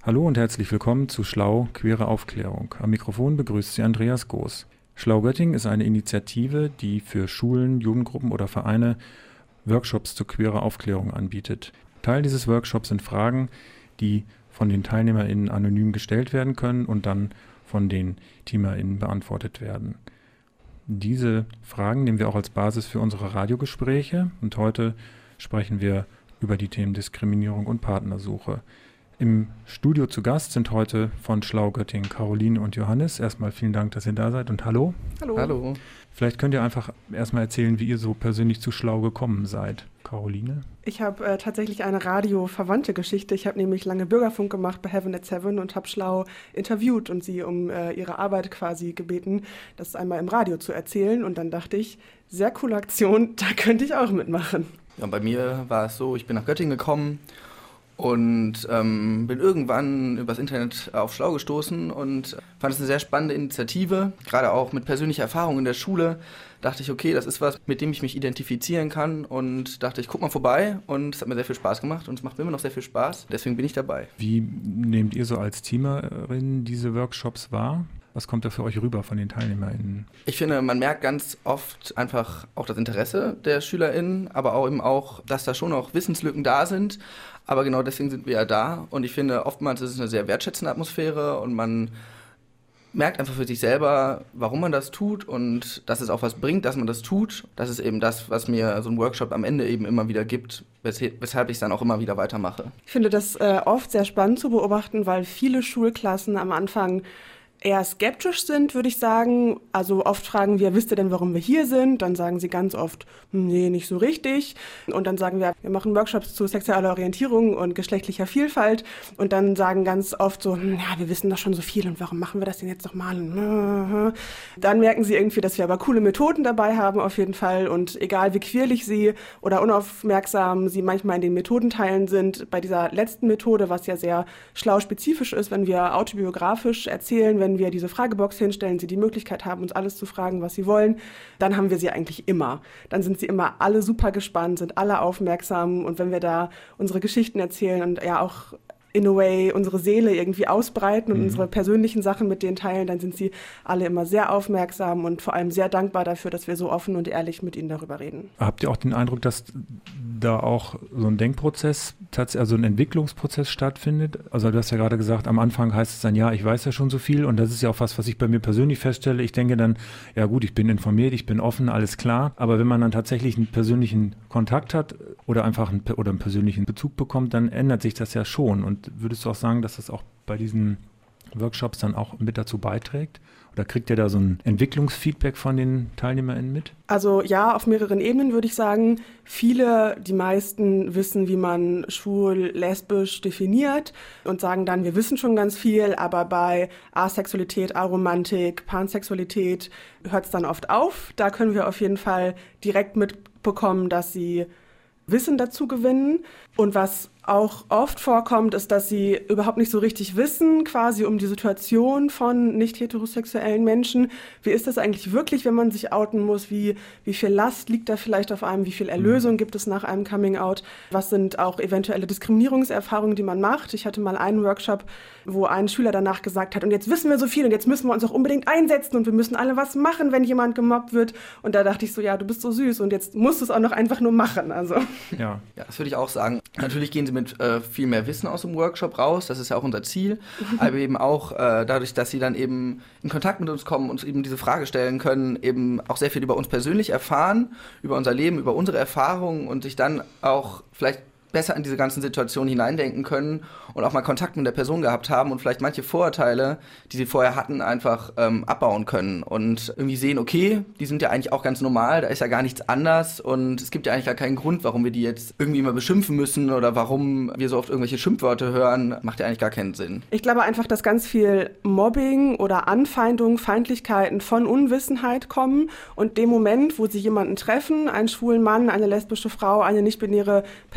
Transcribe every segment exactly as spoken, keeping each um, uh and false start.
Hallo und herzlich willkommen zu Schlau Queere Aufklärung. Am Mikrofon begrüßt Sie Andreas Goos. Schlau Göttingen ist eine Initiative, die für Schulen, Jugendgruppen oder Vereine Workshops zur queerer Aufklärung anbietet. Teil dieses Workshops sind Fragen, die von den TeilnehmerInnen anonym gestellt werden können und dann von den TeamerInnen beantwortet werden. Diese Fragen nehmen wir auch als Basis für unsere Radiogespräche und heute sprechen wir über die Themen Diskriminierung und Partnersuche. Im Studio zu Gast sind heute von Schlau Göttingen Caroline und Johannes. Erstmal vielen Dank, dass ihr da seid und hallo. Hallo. Hallo. Vielleicht könnt ihr einfach erstmal erzählen, wie ihr so persönlich zu Schlau gekommen seid. Caroline? Ich habe äh, tatsächlich eine radio-verwandte Geschichte. Ich habe nämlich lange Bürgerfunk gemacht bei Heaven at Seven und habe Schlau interviewt und sie um äh, ihre Arbeit quasi gebeten, das einmal im Radio zu erzählen. Und dann dachte ich, sehr coole Aktion, da könnte ich auch mitmachen. Ja, bei mir war es so, ich bin nach Göttingen gekommen und ähm, bin irgendwann übers Internet auf Schlau gestoßen und fand es eine sehr spannende Initiative, gerade auch mit persönlicher Erfahrung in der Schule. Dachte ich, okay, das ist was, mit dem ich mich identifizieren kann und dachte ich, guck mal vorbei und es hat mir sehr viel Spaß gemacht und es macht mir immer noch sehr viel Spaß, deswegen bin ich dabei. Wie nehmt ihr so als Teamerin diese Workshops wahr? Was kommt da für euch rüber von den TeilnehmerInnen? Ich finde, man merkt ganz oft einfach auch das Interesse der SchülerInnen, aber auch eben auch, dass da schon noch Wissenslücken da sind. Aber genau deswegen sind wir ja da. Und ich finde, oftmals ist es eine sehr wertschätzende Atmosphäre und man merkt einfach für sich selber, warum man das tut und dass es auch was bringt, dass man das tut. Das ist eben das, was mir so ein Workshop am Ende eben immer wieder gibt, weshalb ich es dann auch immer wieder weitermache. Ich finde das äh, oft sehr spannend zu beobachten, weil viele Schulklassen am Anfang eher skeptisch sind, würde ich sagen. Also oft fragen wir, wisst ihr denn, warum wir hier sind? Dann sagen sie ganz oft, nee, nicht so richtig. Und dann sagen wir, wir machen Workshops zu sexueller Orientierung und geschlechtlicher Vielfalt. Und dann sagen ganz oft so, ja, wir wissen doch schon so viel und warum machen wir das denn jetzt nochmal? Dann merken sie irgendwie, dass wir aber coole Methoden dabei haben auf jeden Fall. Und egal wie quirlig sie oder unaufmerksam sie manchmal in den Methodenteilen sind, bei dieser letzten Methode, was ja sehr schlau spezifisch ist, wenn wir autobiografisch erzählen, wenn Wenn wir diese Fragebox hinstellen, sie die Möglichkeit haben, uns alles zu fragen, was sie wollen, dann haben wir sie eigentlich immer. Dann sind sie immer alle super gespannt, sind alle aufmerksam und wenn wir da unsere Geschichten erzählen und ja auch in a way unsere Seele irgendwie ausbreiten und mhm. unsere persönlichen Sachen mit denen teilen, dann sind sie alle immer sehr aufmerksam und vor allem sehr dankbar dafür, dass wir so offen und ehrlich mit ihnen darüber reden. Habt ihr auch den Eindruck, dass da auch so ein Denkprozess, also ein Entwicklungsprozess stattfindet? Also du hast ja gerade gesagt, am Anfang heißt es dann, ja, ich weiß ja schon so viel und das ist ja auch was, was ich bei mir persönlich feststelle. Ich denke dann, ja gut, ich bin informiert, ich bin offen, alles klar. Aber wenn man dann tatsächlich einen persönlichen Kontakt hat oder einfach einen, oder einen persönlichen Bezug bekommt, dann ändert sich das ja schon. Und würdest du auch sagen, dass das auch bei diesen Workshops dann auch mit dazu beiträgt? Oder kriegt ihr da so ein Entwicklungsfeedback von den TeilnehmerInnen mit? Also ja, auf mehreren Ebenen würde ich sagen. Viele, die meisten wissen, wie man schwul, lesbisch definiert und sagen dann, wir wissen schon ganz viel, aber bei Asexualität, Aromantik, Pansexualität hört es dann oft auf. Da können wir auf jeden Fall direkt mitbekommen, dass sie Wissen dazu gewinnen. Und was auch oft vorkommt, ist, dass sie überhaupt nicht so richtig wissen, quasi um die Situation von nicht heterosexuellen Menschen. Wie ist das eigentlich wirklich, wenn man sich outen muss? Wie, wie viel Last liegt da vielleicht auf einem? Wie viel Erlösung gibt es nach einem Coming-out? Was sind auch eventuelle Diskriminierungserfahrungen, die man macht? Ich hatte mal einen Workshop, wo ein Schüler danach gesagt hat, und jetzt wissen wir so viel und jetzt müssen wir uns auch unbedingt einsetzen und wir müssen alle was machen, wenn jemand gemobbt wird. Und da dachte ich so, ja, du bist so süß und jetzt musst du es auch noch einfach nur machen. Also. Ja. Ja, das würde ich auch sagen. Natürlich gehen sie mit äh, viel mehr Wissen aus dem Workshop raus, das ist ja auch unser Ziel, aber eben auch äh, dadurch, dass sie dann eben in Kontakt mit uns kommen, uns eben diese Frage stellen können, eben auch sehr viel über uns persönlich erfahren, über unser Leben, über unsere Erfahrungen und sich dann auch vielleicht besser in diese ganzen Situationen hineindenken können und auch mal Kontakt mit der Person gehabt haben und vielleicht manche Vorurteile, die sie vorher hatten, einfach ähm, abbauen können und irgendwie sehen, okay, die sind ja eigentlich auch ganz normal, da ist ja gar nichts anders und es gibt ja eigentlich gar keinen Grund, warum wir die jetzt irgendwie mal beschimpfen müssen oder warum wir so oft irgendwelche Schimpfwörter hören, macht ja eigentlich gar keinen Sinn. Ich glaube einfach, dass ganz viel Mobbing oder Anfeindung, Feindlichkeiten von Unwissenheit kommen und dem Moment, wo sie jemanden treffen, einen schwulen Mann, eine lesbische Frau, eine nicht-binäre Person,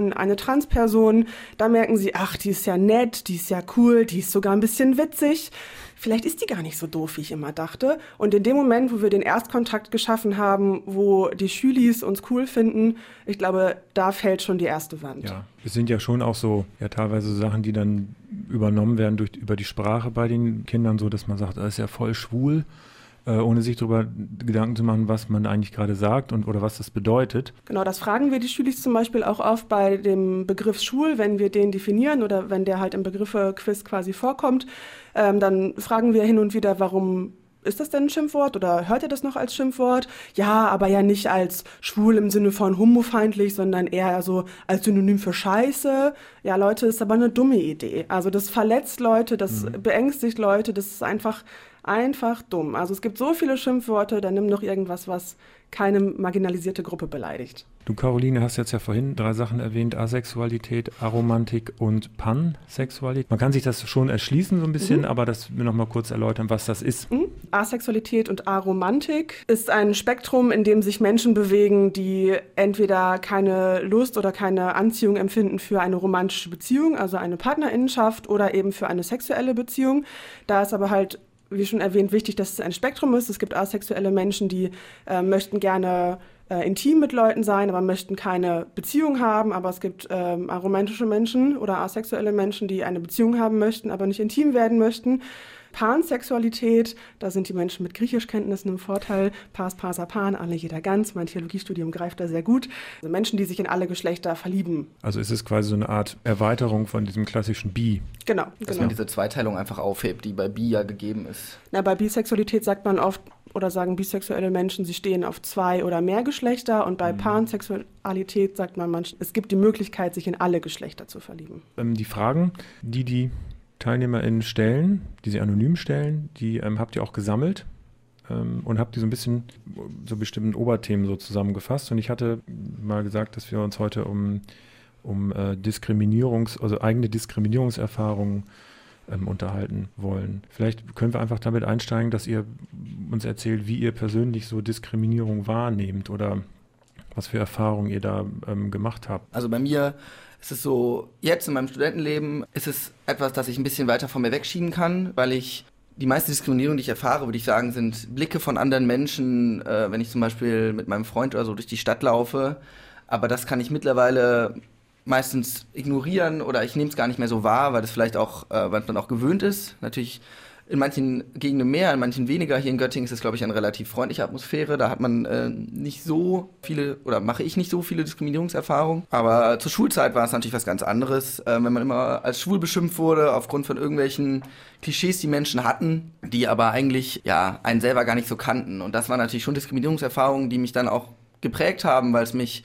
an eine Transperson. Da merken sie, ach, die ist ja nett, die ist ja cool, die ist sogar ein bisschen witzig. Vielleicht ist die gar nicht so doof, wie ich immer dachte. Und in dem Moment, wo wir den Erstkontakt geschaffen haben, wo die Schülis uns cool finden, ich glaube, da fällt schon die erste Wand. Ja, es sind ja schon auch so, ja teilweise Sachen, die dann übernommen werden durch, über die Sprache bei den Kindern, so dass man sagt, das ist ja voll schwul, äh, ohne sich darüber Gedanken zu machen, was man eigentlich gerade sagt und oder was das bedeutet. Genau, das fragen wir die Schülis zum Beispiel auch oft bei dem Begriff schwul, wenn wir den definieren oder wenn der halt im Begriffe-Quiz quasi vorkommt. Ähm, dann fragen wir hin und wieder, warum ist das denn ein Schimpfwort oder hört ihr das noch als Schimpfwort? Ja, aber ja nicht als schwul im Sinne von homofeindlich, sondern eher so als Synonym für Scheiße. Ja, Leute, ist aber eine dumme Idee. Also das verletzt Leute, das mhm. beängstigt Leute, das ist einfach, einfach dumm. Also es gibt so viele Schimpfworte, dann nimm doch irgendwas, was keine marginalisierte Gruppe beleidigt. Du, Caroline, hast jetzt ja vorhin drei Sachen erwähnt, Asexualität, Aromantik und Pansexualität. Man kann sich das schon erschließen so ein bisschen, mhm. aber das wir noch mal kurz erläutern, was das ist. Mhm. Asexualität und Aromantik ist ein Spektrum, in dem sich Menschen bewegen, die entweder keine Lust oder keine Anziehung empfinden für eine romantische Beziehung, also eine Partnerinnenschaft oder eben für eine sexuelle Beziehung. Da ist aber halt, wie schon erwähnt, wichtig, dass es ein Spektrum ist. Es gibt asexuelle Menschen, die äh, möchten gerne äh, intim mit Leuten sein, aber möchten keine Beziehung haben. Aber es gibt ähm, aromantische Menschen oder asexuelle Menschen, die eine Beziehung haben möchten, aber nicht intim werden möchten. Pansexualität, da sind die Menschen mit Griechischkenntnissen im Vorteil. Pars, Parsa, Pan, alle, jeder ganz. Mein Theologiestudium greift da sehr gut. Also Menschen, die sich in alle Geschlechter verlieben. Also ist es quasi so eine Art Erweiterung von diesem klassischen Bi. Genau. Dass genau. man diese Zweiteilung einfach aufhebt, die bei Bi ja gegeben ist. Na, bei Bisexualität sagt man oft, oder sagen bisexuelle Menschen, sie stehen auf zwei oder mehr Geschlechter. Und bei mhm. Pansexualität sagt man, man, es gibt die Möglichkeit, sich in alle Geschlechter zu verlieben. Ähm, die Fragen, die die TeilnehmerInnen stellen, die sie anonym stellen, die ähm, habt ihr auch gesammelt ähm, und habt die so ein bisschen so bestimmten Oberthemen so zusammengefasst. Und ich hatte mal gesagt, dass wir uns heute um, um äh, Diskriminierungs-, also eigene Diskriminierungserfahrungen ähm, unterhalten wollen. Vielleicht können wir einfach damit einsteigen, dass ihr uns erzählt, wie ihr persönlich so Diskriminierung wahrnehmt oder was für Erfahrungen ihr da ähm, gemacht habt. Also bei mir ist es so, jetzt in meinem Studentenleben ist es etwas, das ich ein bisschen weiter von mir wegschieben kann, weil ich die meiste Diskriminierung, die ich erfahre, würde ich sagen, sind Blicke von anderen Menschen, äh, wenn ich zum Beispiel mit meinem Freund oder so durch die Stadt laufe. Aber das kann ich mittlerweile meistens ignorieren oder ich nehme es gar nicht mehr so wahr, weil das vielleicht auch, äh, weil man auch gewöhnt ist. Natürlich in manchen Gegenden mehr, in manchen weniger. Hier in Göttingen ist es, glaube ich, eine relativ freundliche Atmosphäre. Da hat man äh, nicht so viele, oder mache ich nicht so viele Diskriminierungserfahrungen. Aber zur Schulzeit war es natürlich was ganz anderes. Äh, wenn man immer als schwul beschimpft wurde, aufgrund von irgendwelchen Klischees, die Menschen hatten, die aber eigentlich ja einen selber gar nicht so kannten. Und das waren natürlich schon Diskriminierungserfahrungen, die mich dann auch geprägt haben, weil es mich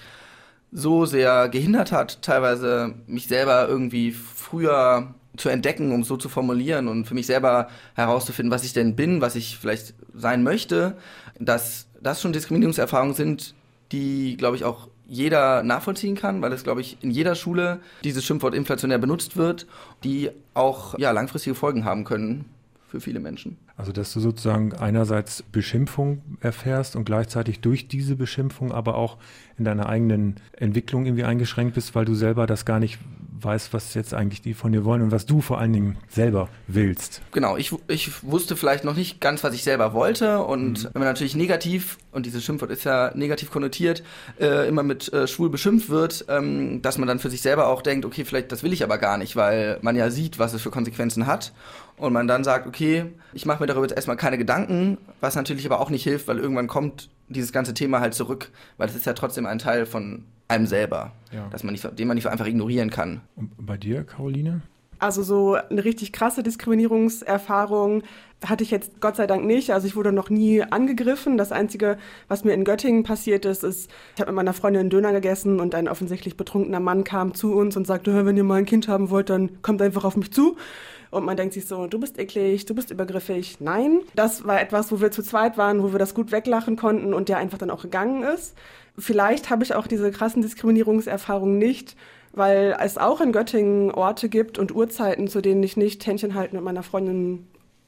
so sehr gehindert hat, teilweise mich selber irgendwie früher zu entdecken, um es so zu formulieren und für mich selber herauszufinden, was ich denn bin, was ich vielleicht sein möchte, dass das schon Diskriminierungserfahrungen sind, die, glaube ich, auch jeder nachvollziehen kann, weil es, glaube ich, in jeder Schule dieses Schimpfwort inflationär benutzt wird, die auch ja, langfristige Folgen haben können für viele Menschen. Also dass du sozusagen einerseits Beschimpfung erfährst und gleichzeitig durch diese Beschimpfung aber auch in deiner eigenen Entwicklung irgendwie eingeschränkt bist, weil du selber das gar nicht weißt, was jetzt eigentlich die von dir wollen und was du vor allen Dingen selber willst. Genau, ich, ich wusste vielleicht noch nicht ganz, was ich selber wollte und Mhm. wenn man natürlich negativ, und dieses Schimpfwort ist ja negativ konnotiert, äh, immer mit äh, schwul beschimpft wird, ähm, dass man dann für sich selber auch denkt, okay, vielleicht das will ich aber gar nicht, weil man ja sieht, was es für Konsequenzen hat und man dann sagt, okay, ich mache mir darüber jetzt erstmal keine Gedanken, was natürlich aber auch nicht hilft, weil irgendwann kommt dieses ganze Thema halt zurück, weil es ist ja trotzdem ein Teil von einem selber, Ja. dass man nicht, den man nicht einfach ignorieren kann. Und bei dir, Caroline? Also so eine richtig krasse Diskriminierungserfahrung hatte ich jetzt Gott sei Dank nicht. Also ich wurde noch nie angegriffen. Das Einzige, was mir in Göttingen passiert ist, ist, ich habe mit meiner Freundin einen Döner gegessen und ein offensichtlich betrunkener Mann kam zu uns und sagte, wenn ihr mal ein Kind haben wollt, dann kommt einfach auf mich zu. Und man denkt sich so, du bist eklig, du bist übergriffig. Nein, das war etwas, wo wir zu zweit waren, wo wir das gut weglachen konnten und der einfach dann auch gegangen ist. Vielleicht habe ich auch diese krassen Diskriminierungserfahrungen nicht, weil es auch in Göttingen Orte gibt und Uhrzeiten, zu denen ich nicht Händchen halten mit meiner Freundin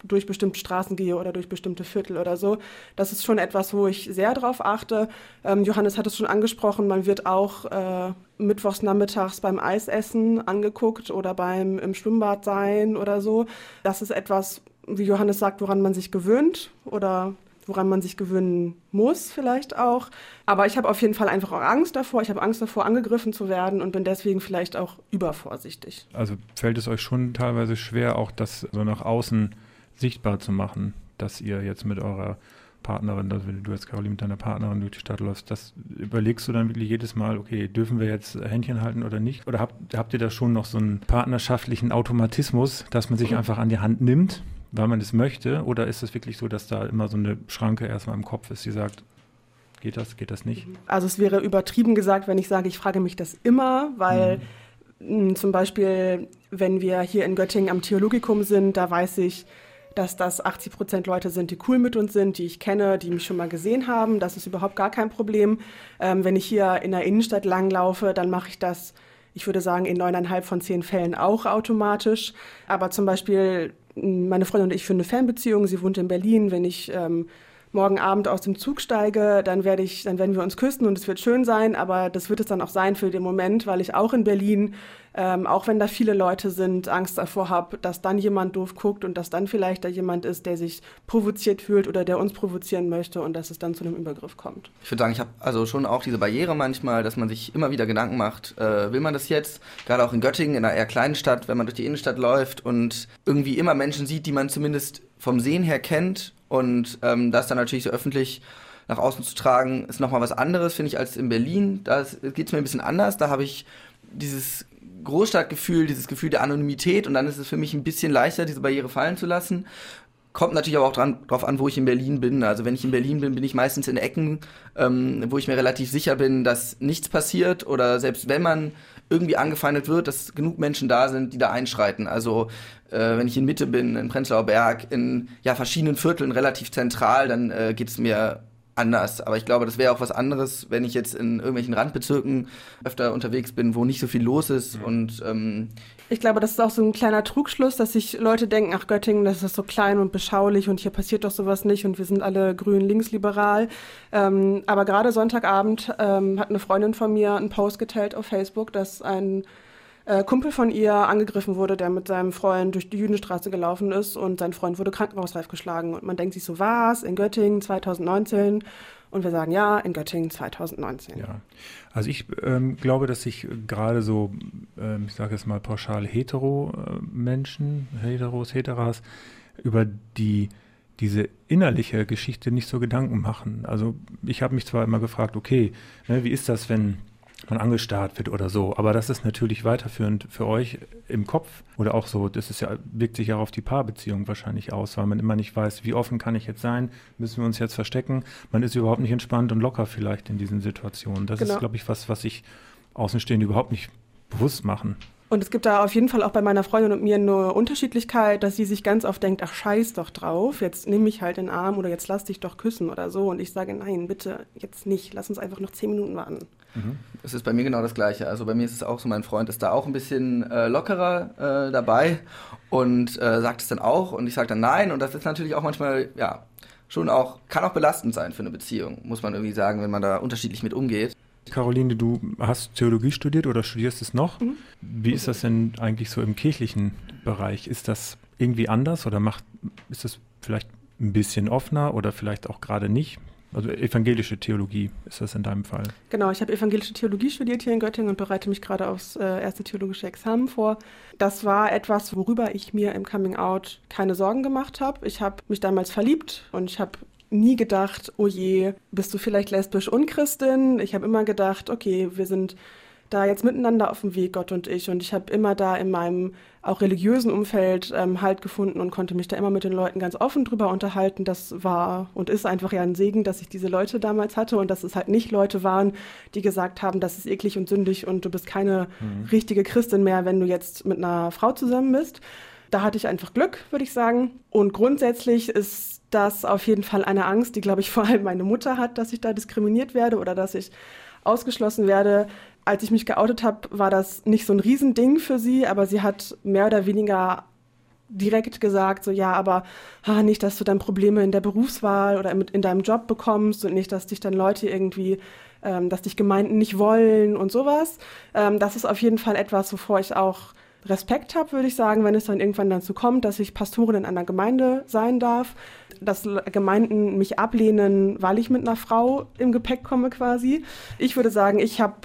durch bestimmte Straßen gehe oder durch bestimmte Viertel oder so. Das ist schon etwas, wo ich sehr drauf achte. Ähm, Johannes hat es schon angesprochen, man wird auch äh, mittwochs nachmittags beim Eisessen angeguckt oder beim im Schwimmbad sein oder so. Das ist etwas, wie Johannes sagt, woran man sich gewöhnt oder woran man sich gewöhnen muss vielleicht auch. Aber ich habe auf jeden Fall einfach auch Angst davor. Ich habe Angst davor, angegriffen zu werden und bin deswegen vielleicht auch übervorsichtig. Also fällt es euch schon teilweise schwer, auch das so nach außen sichtbar zu machen, dass ihr jetzt mit eurer Partnerin, also wenn du jetzt Caroline mit deiner Partnerin durch die Stadt läufst, das überlegst du dann wirklich jedes Mal, okay, dürfen wir jetzt Händchen halten oder nicht? Oder habt, habt ihr da schon noch so einen partnerschaftlichen Automatismus, dass man sich einfach an die Hand nimmt, weil man es möchte? Oder ist es wirklich so, dass da immer so eine Schranke erstmal im Kopf ist, die sagt, geht das, geht das nicht? Also es wäre übertrieben gesagt, wenn ich sage, ich frage mich das immer, weil mhm. mh, zum Beispiel, wenn wir hier in Göttingen am Theologikum sind, da weiß ich, dass das achtzig Prozent Leute sind, die cool mit uns sind, die ich kenne, die mich schon mal gesehen haben. Das ist überhaupt gar kein Problem. Ähm, wenn ich hier in der Innenstadt langlaufe, dann mache ich das, ich würde sagen, in neuneinhalb von zehn Fällen auch automatisch. Aber zum Beispiel, meine Freundin und ich führen eine Fernbeziehung. Sie wohnt in Berlin. Wenn ich ähm, morgen Abend aus dem Zug steige, dann werde ich, dann werden wir uns küssen und es wird schön sein. Aber das wird es dann auch sein für den Moment, weil ich auch in Berlin, ähm, auch wenn da viele Leute sind, Angst davor habe, dass dann jemand doof guckt und dass dann vielleicht da jemand ist, der sich provoziert fühlt oder der uns provozieren möchte und dass es dann zu einem Übergriff kommt. Ich würde sagen, ich habe also schon auch diese Barriere manchmal, dass man sich immer wieder Gedanken macht, äh, will man das jetzt? Gerade auch in Göttingen, in einer eher kleinen Stadt, wenn man durch die Innenstadt läuft und irgendwie immer Menschen sieht, die man zumindest vom Sehen her kennt und ähm, das dann natürlich so öffentlich nach außen zu tragen, ist nochmal was anderes, finde ich, als in Berlin. Da geht es mir ein bisschen anders, da habe ich dieses Großstadtgefühl, dieses Gefühl der Anonymität und dann ist es für mich ein bisschen leichter, diese Barriere fallen zu lassen. Kommt natürlich aber auch dran, drauf an, wo ich in Berlin bin. Also wenn ich in Berlin bin, bin ich meistens in Ecken, ähm, wo ich mir relativ sicher bin, dass nichts passiert oder selbst wenn man irgendwie angefeindet wird, dass genug Menschen da sind, die da einschreiten. Also äh, wenn ich in Mitte bin, in Prenzlauer Berg, in ja, verschiedenen Vierteln relativ zentral, dann äh, geht es mir anders. Aber ich glaube, das wäre auch was anderes, wenn ich jetzt in irgendwelchen Randbezirken öfter unterwegs bin, wo nicht so viel los ist. Mhm. Und ähm, ich glaube, das ist auch so ein kleiner Trugschluss, dass sich Leute denken, ach Göttingen, das ist so klein und beschaulich und hier passiert doch sowas nicht und wir sind alle grün linksliberal. Ähm, aber gerade Sonntagabend ähm, hat eine Freundin von mir einen Post geteilt auf Facebook, dass ein äh, Kumpel von ihr angegriffen wurde, der mit seinem Freund durch die Jüdenstraße gelaufen ist und sein Freund wurde krankenhausreif geschlagen. Und man denkt sich so, was? In Göttingen zwanzig neunzehn? Und wir sagen, ja, in Göttingen zwanzig neunzehn. Ja, also ich ähm, glaube, dass sich gerade so, ähm, ich sage jetzt mal pauschal hetero-Menschen, Heteros, Heteras, über die diese innerliche Geschichte nicht so Gedanken machen. Also ich habe mich zwar immer gefragt, okay, ne, wie ist das, wenn man angestarrt wird oder so, aber das ist natürlich weiterführend für euch im Kopf oder auch so, das ist ja, wirkt sich ja auf die Paarbeziehung wahrscheinlich aus, weil man immer nicht weiß, wie offen kann ich jetzt sein, müssen wir uns jetzt verstecken, man ist überhaupt nicht entspannt und locker vielleicht in diesen Situationen. Das genau. ist, glaube ich, was, was sich Außenstehende überhaupt nicht bewusst machen. Und es gibt da auf jeden Fall auch bei meiner Freundin und mir eine Unterschiedlichkeit, dass sie sich ganz oft denkt, ach scheiß doch drauf, jetzt nimm mich halt in den Arm oder jetzt lass dich doch küssen oder so. Und ich sage, nein, bitte, jetzt nicht, lass uns einfach noch zehn Minuten warten. Mhm. Es ist bei mir genau das Gleiche. Also bei mir ist es auch so, mein Freund ist da auch ein bisschen äh, lockerer äh, dabei und äh, sagt es dann auch und ich sage dann nein. Und das ist natürlich auch manchmal, ja, schon auch, kann auch belastend sein für eine Beziehung, muss man irgendwie sagen, wenn man da unterschiedlich mit umgeht. Caroline, du hast Theologie studiert oder studierst es noch. Mhm. Wie ist das denn eigentlich so im kirchlichen Bereich? Ist das irgendwie anders oder macht, ist das vielleicht ein bisschen offener oder vielleicht auch gerade nicht? Also evangelische Theologie ist das in deinem Fall? Genau, ich habe evangelische Theologie studiert hier in Göttingen und bereite mich gerade aufs äh, erste theologische Examen vor. Das war etwas, worüber ich mir im Coming-out keine Sorgen gemacht habe. Ich habe mich damals verliebt und ich habe nie gedacht, oh je, bist du vielleicht lesbisch und Christin? Ich habe immer gedacht, okay, wir sind da jetzt miteinander auf dem Weg, Gott und ich. Und ich habe immer da in meinem auch religiösen Umfeld ähm, Halt gefunden und konnte mich da immer mit den Leuten ganz offen drüber unterhalten. Das war und ist einfach ja ein Segen, dass ich diese Leute damals hatte und dass es halt nicht Leute waren, die gesagt haben, das ist eklig und sündig und du bist keine mhm. richtige Christin mehr, wenn du jetzt mit einer Frau zusammen bist. Da hatte ich einfach Glück, würde ich sagen. Und grundsätzlich ist das auf jeden Fall eine Angst, die, glaube ich, vor allem meine Mutter hat, dass ich da diskriminiert werde oder dass ich ausgeschlossen werde. Als ich mich geoutet habe, war das nicht so ein Riesending für sie, aber sie hat mehr oder weniger direkt gesagt, so ja, aber ah, nicht, dass du dann Probleme in der Berufswahl oder in, in deinem Job bekommst und nicht, dass dich dann Leute irgendwie, ähm, dass dich Gemeinden nicht wollen und sowas. Ähm, das ist auf jeden Fall etwas, wovor ich auch Respekt habe, würde ich sagen, wenn es dann irgendwann dazu kommt, dass ich Pastorin in einer Gemeinde sein darf, dass Gemeinden mich ablehnen, weil ich mit einer Frau im Gepäck komme quasi. Ich würde sagen, ich habe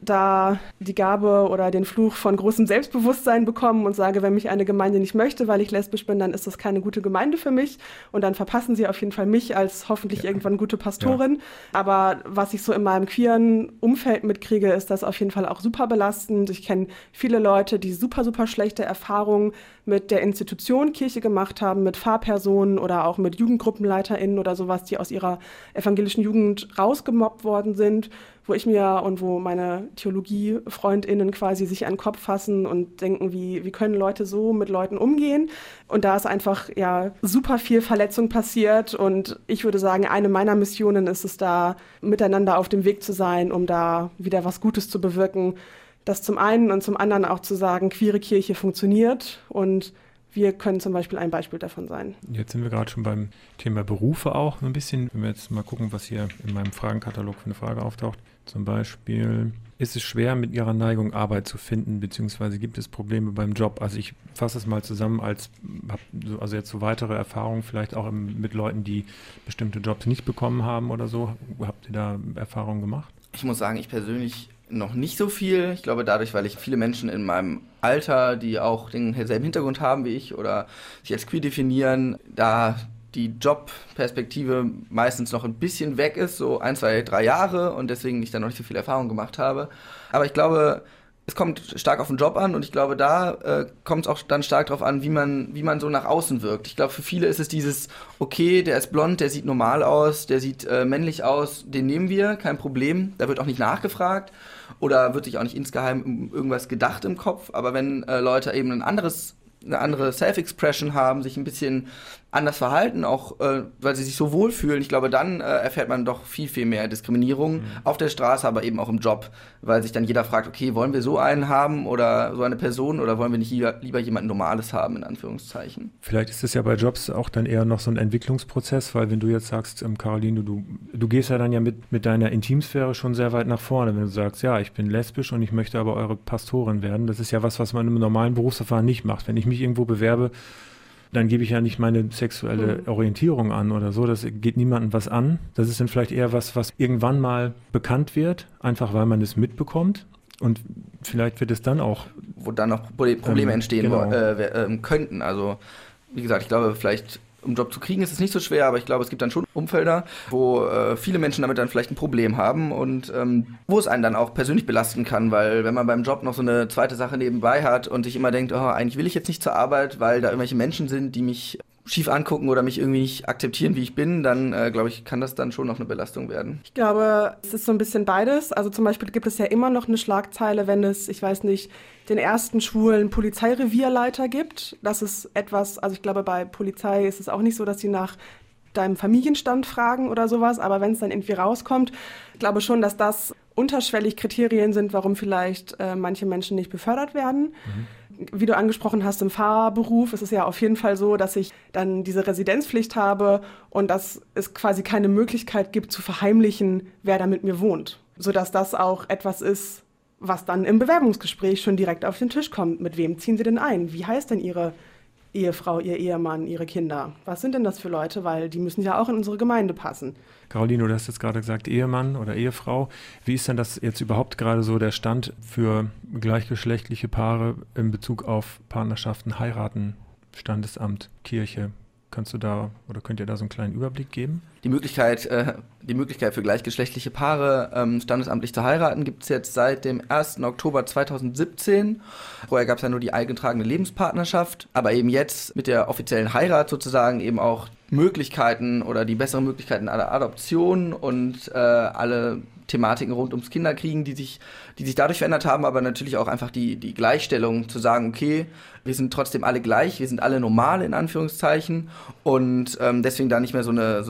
da die Gabe oder den Fluch von großem Selbstbewusstsein bekommen und sage, wenn mich eine Gemeinde nicht möchte, weil ich lesbisch bin, dann ist das keine gute Gemeinde für mich und dann verpassen sie auf jeden Fall mich als hoffentlich ja. irgendwann gute Pastorin. Ja. Aber was ich so in meinem queeren Umfeld mitkriege, ist das auf jeden Fall auch super belastend. Ich kenne viele Leute, die super, super schlechte Erfahrungen mit der Institution Kirche gemacht haben, mit Pfarrpersonen oder auch mit JugendgruppenleiterInnen oder sowas, die aus ihrer evangelischen Jugend rausgemobbt worden sind, wo ich mir und wo meine Theologie-FreundInnen quasi sich an den Kopf fassen und denken, wie, wie können Leute so mit Leuten umgehen? Und da ist einfach ja super viel Verletzung passiert und ich würde sagen, eine meiner Missionen ist es da, miteinander auf dem Weg zu sein, um da wieder was Gutes zu bewirken. Das zum einen und zum anderen auch zu sagen, queere Kirche funktioniert und wir können zum Beispiel ein Beispiel davon sein. Jetzt sind wir gerade schon beim Thema Berufe auch ein bisschen. Wenn wir jetzt mal gucken, was hier in meinem Fragenkatalog für eine Frage auftaucht. Zum Beispiel, ist es schwer, mit Ihrer Neigung Arbeit zu finden, beziehungsweise gibt es Probleme beim Job? Also ich fasse es mal zusammen, als also jetzt so weitere Erfahrungen vielleicht auch im, mit Leuten, die bestimmte Jobs nicht bekommen haben oder so. Habt ihr da Erfahrungen gemacht? Ich muss sagen, ich persönlich noch nicht so viel. Ich glaube dadurch, weil ich viele Menschen in meinem Alter, die auch denselben Hintergrund haben wie ich oder sich als queer definieren, da die Jobperspektive meistens noch ein bisschen weg ist, so ein, zwei, drei Jahre und deswegen ich da noch nicht so viel Erfahrung gemacht habe. Aber ich glaube, es kommt stark auf den Job an und ich glaube, da äh, kommt es auch dann stark darauf an, wie man, wie man so nach außen wirkt. Ich glaube, für viele ist es dieses, okay, der ist blond, der sieht normal aus, der sieht äh, männlich aus, den nehmen wir, kein Problem. Da wird auch nicht nachgefragt oder wird sich auch nicht insgeheim um irgendwas gedacht im Kopf. Aber wenn äh, Leute eben ein anderes, eine andere Self-Expression haben, sich ein bisschen anders verhalten, auch äh, weil sie sich so wohlfühlen. Ich glaube, dann äh, erfährt man doch viel, viel mehr Diskriminierung mhm. auf der Straße, aber eben auch im Job, weil sich dann jeder fragt, okay, wollen wir so einen haben oder so eine Person oder wollen wir nicht lieber, lieber jemand Normales haben, in Anführungszeichen. Vielleicht ist es ja bei Jobs auch dann eher noch so ein Entwicklungsprozess, weil wenn du jetzt sagst, ähm, Caroline, du, du gehst ja dann ja mit, mit deiner Intimsphäre schon sehr weit nach vorne, wenn du sagst, ja, ich bin lesbisch und ich möchte aber eure Pastorin werden. Das ist ja was, was man im normalen Berufsverfahren nicht macht. Wenn ich mich irgendwo bewerbe, dann gebe ich ja nicht meine sexuelle Orientierung an oder so. Das geht niemandem was an. Das ist dann vielleicht eher was, was irgendwann mal bekannt wird, einfach weil man es mitbekommt. Und vielleicht wird es dann auch... Wo dann noch Probleme ähm, entstehen genau. äh, äh, könnten. Also, wie gesagt, ich glaube, vielleicht... Um Job zu kriegen ist es nicht so schwer, aber ich glaube, es gibt dann schon Umfelder, wo äh, viele Menschen damit dann vielleicht ein Problem haben und ähm, wo es einen dann auch persönlich belasten kann, weil wenn man beim Job noch so eine zweite Sache nebenbei hat und sich immer denkt, oh, eigentlich will ich jetzt nicht zur Arbeit, weil da irgendwelche Menschen sind, die mich schief angucken oder mich irgendwie nicht akzeptieren, wie ich bin, dann äh, glaube ich, kann das dann schon noch eine Belastung werden. Ich glaube, es ist so ein bisschen beides. Also zum Beispiel gibt es ja immer noch eine Schlagzeile, wenn es, ich weiß nicht, den ersten schwulen Polizeirevierleiter gibt. Das ist etwas, also ich glaube, bei Polizei ist es auch nicht so, dass sie nach deinem Familienstand fragen oder sowas, aber wenn es dann irgendwie rauskommt, ich glaube schon, dass das unterschwellig Kriterien sind, warum vielleicht äh, manche Menschen nicht befördert werden. Mhm. Wie du angesprochen hast, im Fahrberuf ist es ja auf jeden Fall so, dass ich dann diese Residenzpflicht habe und dass es quasi keine Möglichkeit gibt, zu verheimlichen, wer da mit mir wohnt. Sodass das auch etwas ist, was dann im Bewerbungsgespräch schon direkt auf den Tisch kommt. Mit wem ziehen Sie denn ein? Wie heißt denn Ihre Ehefrau, Ihr Ehemann, Ihre Kinder? Was sind denn das für Leute? Weil die müssen ja auch in unsere Gemeinde passen. Caroline, du hast jetzt gerade gesagt, Ehemann oder Ehefrau. Wie ist denn das jetzt überhaupt gerade so der Stand für gleichgeschlechtliche Paare in Bezug auf Partnerschaften, Heiraten, Standesamt, Kirche? Kannst du da oder könnt ihr da so einen kleinen Überblick geben? Die Möglichkeit, äh, die Möglichkeit für gleichgeschlechtliche Paare ähm, standesamtlich zu heiraten gibt es jetzt seit dem ersten Oktober zweitausendsiebzehn. Vorher gab es ja nur die eingetragene Lebenspartnerschaft, aber eben jetzt mit der offiziellen Heirat sozusagen eben auch Möglichkeiten oder die besseren Möglichkeiten aller Adoption und äh, alle Thematiken rund ums Kinderkriegen, die sich, die sich dadurch verändert haben, aber natürlich auch einfach die, die Gleichstellung, zu sagen, okay, wir sind trotzdem alle gleich, wir sind alle normal in Anführungszeichen und ähm, deswegen da nicht mehr so eine, so eine blöde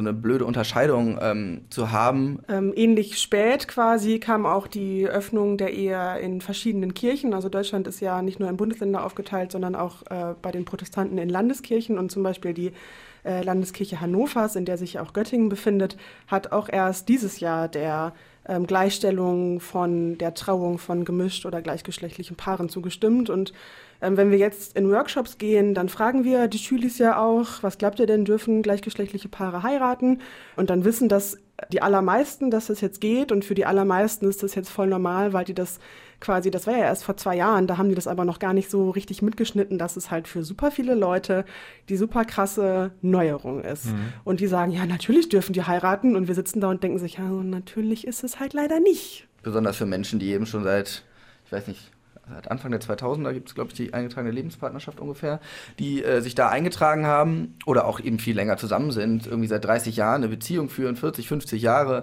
Unterscheidungen ähm, zu haben. Ähm, ähnlich spät quasi kam auch die Öffnung der Ehe in verschiedenen Kirchen. Also Deutschland ist ja nicht nur in Bundesländer aufgeteilt, sondern auch äh, bei den Protestanten in Landeskirchen. Und zum Beispiel die äh, Landeskirche Hannovers, in der sich auch Göttingen befindet, hat auch erst dieses Jahr der ähm, Gleichstellung von der Trauung von gemischt oder gleichgeschlechtlichen Paaren zugestimmt. Und ähm, wenn wir jetzt in Workshops gehen, dann fragen wir die Schülis ja auch, was glaubt ihr denn, dürfen gleichgeschlechtliche Paare heiraten? Und dann wissen das die allermeisten, dass das jetzt geht, und für die allermeisten ist das jetzt voll normal, weil die das quasi, das war ja erst vor zwei Jahren, da haben die das aber noch gar nicht so richtig mitgeschnitten, dass es halt für super viele Leute die super krasse Neuerung ist. Mhm. Und die sagen, ja, natürlich dürfen die heiraten, und wir sitzen da und denken sich, ja, natürlich ist es halt leider nicht. Besonders für Menschen, die eben schon seit, ich weiß nicht, seit Anfang der zweitausender gibt es, glaube ich, die eingetragene Lebenspartnerschaft ungefähr, die äh, sich da eingetragen haben oder auch eben viel länger zusammen sind, irgendwie seit dreißig Jahren eine Beziehung führen, vierzig, fünfzig Jahre,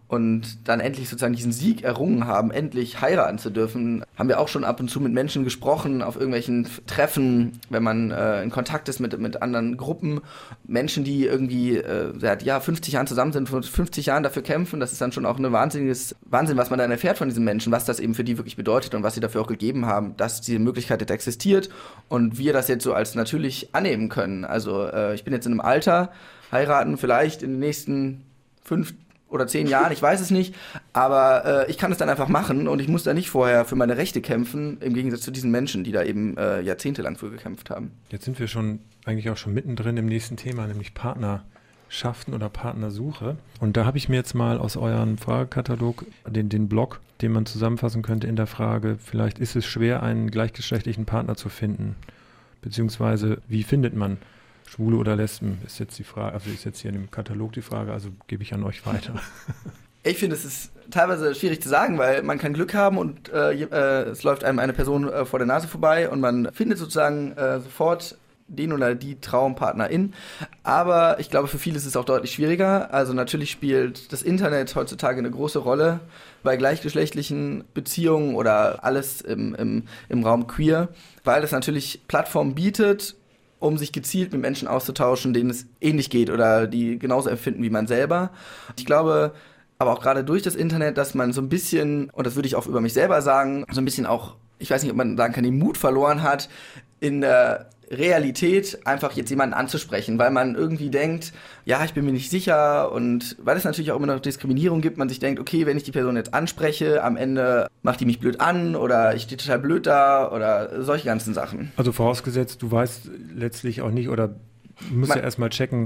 und dann endlich sozusagen diesen Sieg errungen haben, endlich heiraten zu dürfen. Haben wir auch schon ab und zu mit Menschen gesprochen, auf irgendwelchen Treffen, wenn man äh, in Kontakt ist mit, mit anderen Gruppen. Menschen, die irgendwie äh, seit ja, fünfzig Jahren zusammen sind, vor fünfzig Jahren dafür kämpfen. Das ist dann schon auch ein wahnsinniges Wahnsinn, was man dann erfährt von diesen Menschen, was das eben für die wirklich bedeutet und was sie dafür auch gegeben haben, dass diese Möglichkeit jetzt existiert und wir das jetzt so als natürlich annehmen können. Also äh, ich bin jetzt in einem Alter, heiraten vielleicht in den nächsten fünf oder zehn Jahren, ich weiß es nicht, aber äh, ich kann es dann einfach machen und ich muss da nicht vorher für meine Rechte kämpfen, im Gegensatz zu diesen Menschen, die da eben äh, jahrzehntelang für gekämpft haben. Jetzt sind wir schon eigentlich auch schon mittendrin im nächsten Thema, nämlich Partnerschaften oder Partnersuche. Und da habe ich mir jetzt mal aus eurem Fragekatalog den, den Blog, den man zusammenfassen könnte in der Frage, vielleicht ist es schwer, einen gleichgeschlechtlichen Partner zu finden, beziehungsweise wie findet man Schwule oder Lesben, ist jetzt die Frage, also ist jetzt hier in dem Katalog die Frage, also gebe ich an euch weiter. Ich finde, es ist teilweise schwierig zu sagen, weil man kann Glück haben und äh, äh, es läuft einem eine Person äh, vor der Nase vorbei und man findet sozusagen äh, sofort den oder die Traumpartnerin. Aber ich glaube, für viele ist es auch deutlich schwieriger. Also natürlich spielt das Internet heutzutage eine große Rolle bei gleichgeschlechtlichen Beziehungen oder alles im, im, im Raum queer, weil es natürlich Plattformen bietet, um sich gezielt mit Menschen auszutauschen, denen es ähnlich geht oder die genauso empfinden wie man selber. Ich glaube aber auch gerade durch das Internet, dass man so ein bisschen, und das würde ich auch über mich selber sagen, so ein bisschen auch, ich weiß nicht, ob man sagen kann, den Mut verloren hat, in der Realität einfach jetzt jemanden anzusprechen, weil man irgendwie denkt, ja, ich bin mir nicht sicher, und weil es natürlich auch immer noch Diskriminierung gibt, man sich denkt, okay, wenn ich die Person jetzt anspreche, am Ende macht die mich blöd an oder ich stehe total blöd da oder solche ganzen Sachen. Also vorausgesetzt, du weißt letztlich auch nicht oder du musst man, ja erstmal checken,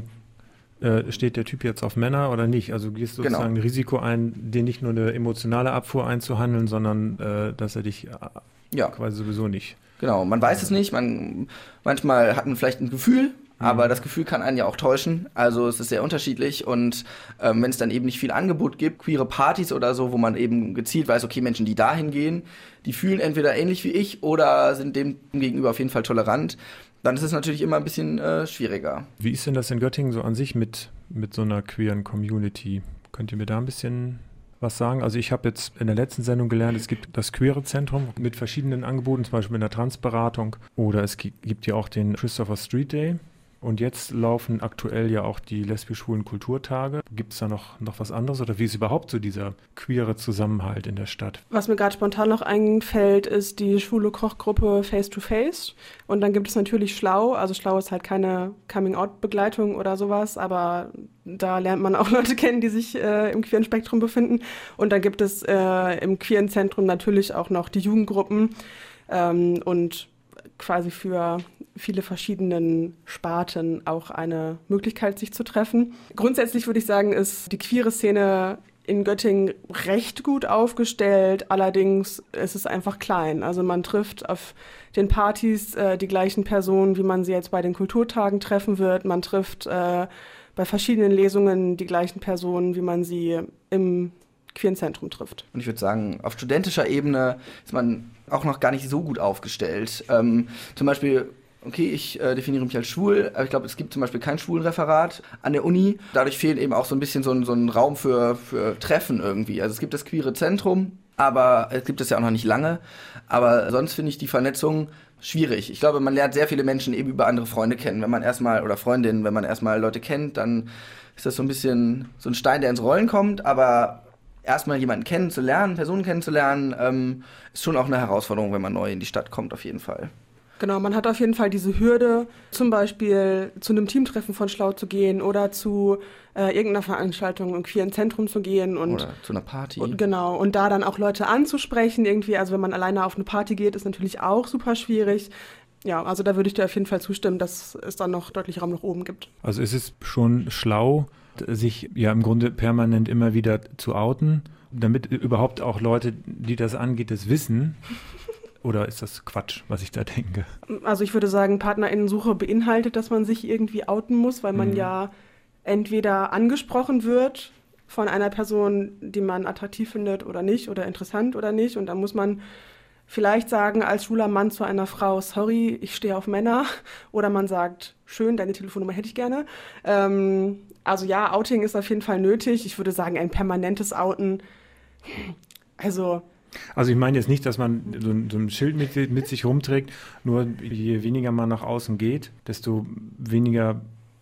äh, steht der Typ jetzt auf Männer oder nicht? Also du gehst sozusagen genau. ein Risiko ein, den nicht nur eine emotionale Abfuhr einzuhandeln, sondern äh, dass er dich äh, ja. quasi sowieso nicht... Genau, man weiß es nicht, man manchmal hat man vielleicht ein Gefühl, aber das Gefühl kann einen ja auch täuschen, also es ist sehr unterschiedlich, und ähm, wenn es dann eben nicht viel Angebot gibt, queere Partys oder so, wo man eben gezielt weiß, okay, Menschen, die dahin gehen, die fühlen entweder ähnlich wie ich oder sind dem gegenüber auf jeden Fall tolerant, dann ist es natürlich immer ein bisschen äh, schwieriger. Wie ist denn das in Göttingen so an sich mit, mit so einer queeren Community? Könnt ihr mir da ein bisschen was sagen? Also ich habe jetzt in der letzten Sendung gelernt, es gibt das Queere Zentrum mit verschiedenen Angeboten, zum Beispiel in der Transberatung, oder es gibt ja auch den Christopher Street Day. Und jetzt laufen aktuell ja auch die lesbisch-schwulen Kulturtage. Gibt es da noch, noch was anderes, oder wie ist überhaupt so dieser queere Zusammenhalt in der Stadt? Was mir gerade spontan noch einfällt, ist die schwule Kochgruppe Face to Face. Und dann gibt es natürlich Schlau. Also Schlau ist halt keine Coming-out-Begleitung oder sowas, aber da lernt man auch Leute kennen, die sich äh, im queeren Spektrum befinden. Und dann gibt es äh, im queeren Zentrum natürlich auch noch die Jugendgruppen ähm, und quasi für viele verschiedenen Sparten auch eine Möglichkeit, sich zu treffen. Grundsätzlich würde ich sagen, ist die queere Szene in Göttingen recht gut aufgestellt, allerdings ist es einfach klein. Also man trifft auf den Partys äh, die gleichen Personen, wie man sie jetzt bei den Kulturtagen treffen wird. Man trifft äh, bei verschiedenen Lesungen die gleichen Personen, wie man sie im queeren Zentrum trifft. Und ich würde sagen, auf studentischer Ebene ist man auch noch gar nicht so gut aufgestellt. Ähm, zum Beispiel, okay, ich äh, definiere mich als schwul, aber ich glaube, es gibt zum Beispiel kein Schwulenreferat an der Uni. Dadurch fehlt eben auch so ein bisschen so ein, so ein Raum für, für Treffen irgendwie. Also es gibt das queere Zentrum, aber es gibt es ja auch noch nicht lange. Aber sonst finde ich die Vernetzung schwierig. Ich glaube, man lernt sehr viele Menschen eben über andere Freunde kennen. Wenn man erstmal, oder Freundinnen, wenn man erstmal Leute kennt, dann ist das so ein bisschen so ein Stein, der ins Rollen kommt. Aber erstmal jemanden kennenzulernen, Personen kennenzulernen, ähm, ist schon auch eine Herausforderung, wenn man neu in die Stadt kommt, auf jeden Fall. Genau, man hat auf jeden Fall diese Hürde, zum Beispiel zu einem Teamtreffen von Schlau zu gehen oder zu äh, irgendeiner Veranstaltung im queeren Zentrum zu gehen. Und, oder zu einer Party. Und, genau, und da dann auch Leute anzusprechen irgendwie. Also wenn man alleine auf eine Party geht, ist natürlich auch super schwierig. Ja, also da würde ich dir auf jeden Fall zustimmen, dass es dann noch deutlich Raum nach oben gibt. Also es ist schon schlau, sich ja im Grunde permanent immer wieder zu outen, damit überhaupt auch Leute, die das angeht, das wissen. Oder ist das Quatsch, was ich da denke? Also ich würde sagen, PartnerInnensuche beinhaltet, dass man sich irgendwie outen muss, weil man mhm. ja entweder angesprochen wird von einer Person, die man attraktiv findet oder nicht oder interessant oder nicht. Und dann muss man vielleicht sagen als schwuler Mann zu einer Frau, sorry, ich stehe auf Männer. Oder man sagt, schön, deine Telefonnummer hätte ich gerne. Ähm, also ja, Outing ist auf jeden Fall nötig. Ich würde sagen, ein permanentes Outen, also... Also ich meine jetzt nicht, dass man so ein, so ein Schild mit, mit sich rumträgt, nur je weniger man nach außen geht, desto weniger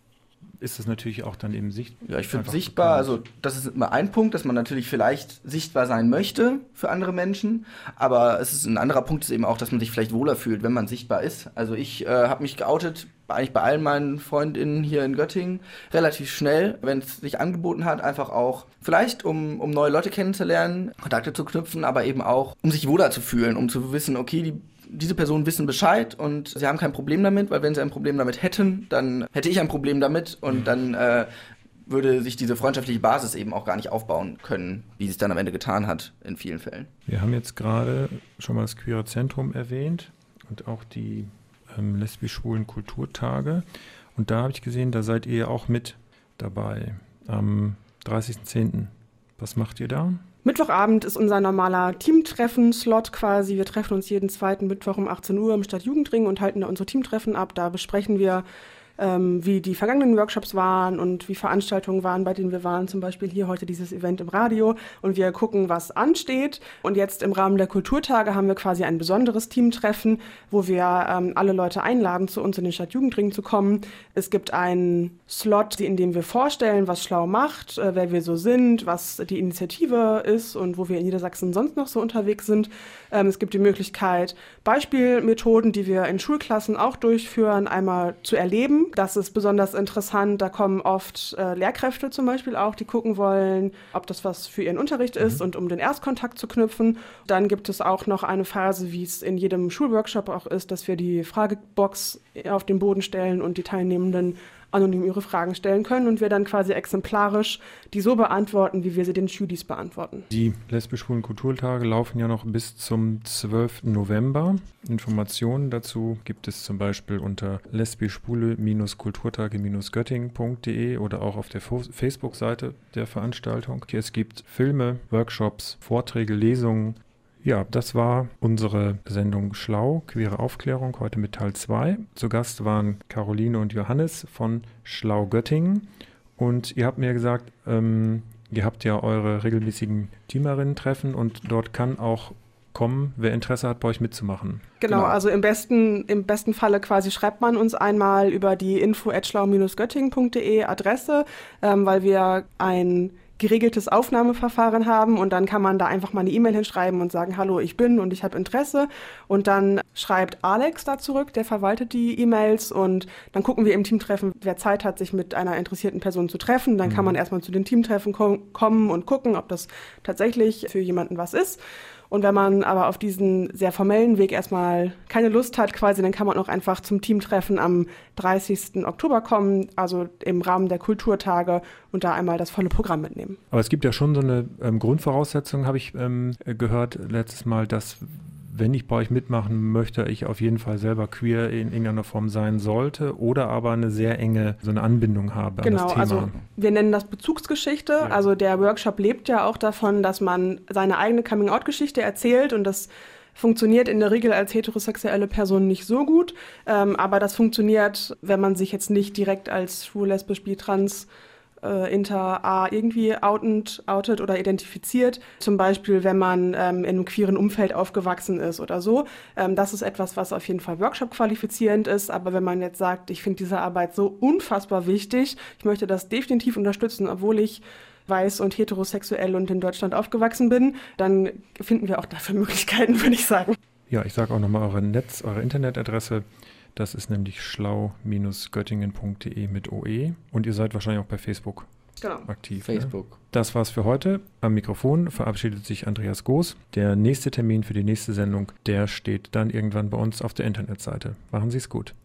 ist das natürlich auch dann eben sichtbar. Ja, ich finde sichtbar, also das ist immer ein Punkt, dass man natürlich vielleicht sichtbar sein möchte für andere Menschen, aber es ist ein anderer Punkt ist eben auch, dass man sich vielleicht wohler fühlt, wenn man sichtbar ist. Also ich äh, habe mich geoutet, eigentlich bei allen meinen FreundInnen hier in Göttingen, relativ schnell, wenn es sich angeboten hat, einfach auch vielleicht, um, um neue Leute kennenzulernen, Kontakte zu knüpfen, aber eben auch, um sich wohler zu fühlen, um zu wissen, okay, die diese Personen wissen Bescheid und sie haben kein Problem damit, weil wenn sie ein Problem damit hätten, dann hätte ich ein Problem damit und dann äh, würde sich diese freundschaftliche Basis eben auch gar nicht aufbauen können, wie sie es dann am Ende getan hat in vielen Fällen. Wir haben jetzt gerade schon mal das Queere Zentrum erwähnt und auch die ähm, lesbisch-schwulen Kulturtage und da habe ich gesehen, da seid ihr auch mit dabei am dreißigsten zehnten Was macht ihr da? Mittwochabend ist unser normaler Teamtreffen-Slot quasi. Wir treffen uns jeden zweiten Mittwoch um achtzehn Uhr im Stadtjugendring und halten da unsere Teamtreffen ab. Da besprechen wir, ähm, wie die vergangenen Workshops waren und wie Veranstaltungen waren, bei denen wir waren. Zum Beispiel hier heute dieses Event im Radio. Und wir gucken, was ansteht. Und jetzt im Rahmen der Kulturtage haben wir quasi ein besonderes Teamtreffen, wo wir ähm, alle Leute einladen, zu uns in den Stadtjugendring zu kommen. Es gibt einen Slot, in dem wir vorstellen, was Schlau macht, äh, wer wir so sind, was die Initiative ist und wo wir in Niedersachsen sonst noch so unterwegs sind. Ähm, es gibt die Möglichkeit, Beispielmethoden, die wir in Schulklassen auch durchführen, einmal zu erleben. Das ist besonders interessant. Da kommen oft äh, Lehrkräfte zum Beispiel auch, die gucken wollen, ob das was für ihren Unterricht ist mhm. und um den Erstkontakt zu knüpfen. Dann gibt es auch noch eine Phase, wie es in jedem Schulworkshop auch ist, dass wir die Fragebox auf den Boden stellen und die Teilnehmenden anonym ihre Fragen stellen können und wir dann quasi exemplarisch die so beantworten, wie wir sie den Schülis beantworten. Die lesbisch-schwulen Kulturtage laufen ja noch bis zum zwölften November. Informationen dazu gibt es zum Beispiel unter lesbisch-schwule-kulturtage-göttingen punkt de oder auch auf der Facebook-Seite der Veranstaltung. Es gibt Filme, Workshops, Vorträge, Lesungen. Ja, das war unsere Sendung Schlau, queere Aufklärung, heute mit Teil zwei. Zu Gast waren Caroline und Johannes von Schlau Göttingen. Und ihr habt mir gesagt, ähm, ihr habt ja eure regelmäßigen Teamerinnen-Treffen und dort kann auch kommen, wer Interesse hat, bei euch mitzumachen. Genau, genau. Also im besten, im besten Falle quasi schreibt man uns einmal über die info at schlau dash göttingen punkt de Adresse, ähm, weil wir ein geregeltes Aufnahmeverfahren haben und dann kann man da einfach mal eine E-Mail hinschreiben und sagen, hallo, ich bin und ich habe Interesse und dann schreibt Alex da zurück, der verwaltet die E-Mails und dann gucken wir im Teamtreffen, wer Zeit hat, sich mit einer interessierten Person zu treffen. Dann mhm. kann man erstmal zu den Teamtreffen kom- kommen und gucken, ob das tatsächlich für jemanden was ist. Und wenn man aber auf diesen sehr formellen Weg erstmal keine Lust hat quasi, dann kann man auch einfach zum Teamtreffen am dreißigsten Oktober kommen, also im Rahmen der Kulturtage und da einmal das volle Programm mitnehmen. Aber es gibt ja schon so eine ähm, Grundvoraussetzung, habe ich ähm, gehört letztes Mal, dass wenn ich bei euch mitmachen möchte, ich auf jeden Fall selber queer in irgendeiner Form sein sollte oder aber eine sehr enge so eine Anbindung habe genau, an das Thema. Also wir nennen das Bezugsgeschichte. Ja. Also der Workshop lebt ja auch davon, dass man seine eigene Coming-out-Geschichte erzählt und das funktioniert in der Regel als heterosexuelle Person nicht so gut, ähm, aber das funktioniert, wenn man sich jetzt nicht direkt als schwul, lesbisch, bi, trans äh, inter A irgendwie outend, outet oder identifiziert. Zum Beispiel, wenn man ähm, in einem queeren Umfeld aufgewachsen ist oder so. Ähm, das ist etwas, was auf jeden Fall Workshop-qualifizierend ist. Aber wenn man jetzt sagt, ich finde diese Arbeit so unfassbar wichtig, ich möchte das definitiv unterstützen, obwohl ich weiß und heterosexuell und in Deutschland aufgewachsen bin, dann finden wir auch dafür Möglichkeiten, würde ich sagen. Ja, ich sage auch nochmal eure Netz, eure Internetadresse. Das ist nämlich schlau Bindestrich göttingen punkt de mit O E. Und ihr seid wahrscheinlich auch bei Facebook genau. aktiv. Facebook. Ne? Das war's für heute. Am Mikrofon verabschiedet sich Andreas Goos. Der nächste Termin für die nächste Sendung, der steht dann irgendwann bei uns auf der Internetseite. Machen Sie es gut.